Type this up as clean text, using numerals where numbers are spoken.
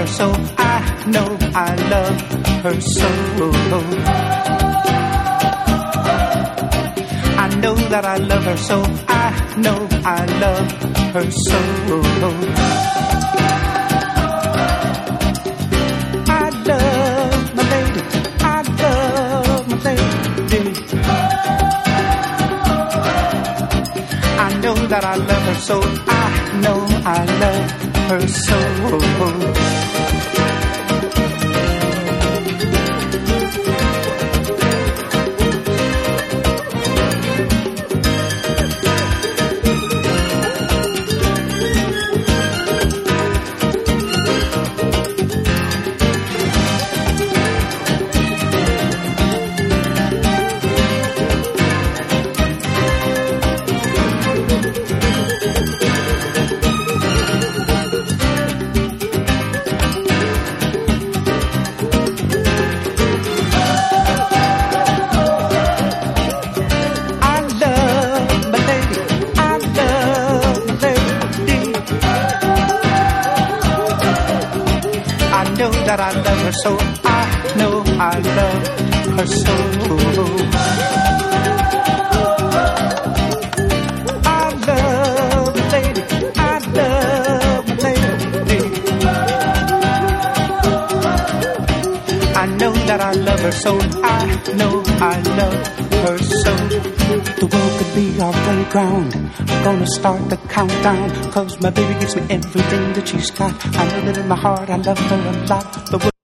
her so. I know I love her so. I know that I love her so. I know I love her so. I love my lady. I love my lady. I know that I love her so. I know I love her so. That I love her so. I know I love her so. I love my lady. I love my lady. I know that I love her so. I know I love her so. The world could be our playground. I'm gonna start the countdown, 'cause my baby gives me everything that she's got. I know that in my heart I love her a lot. The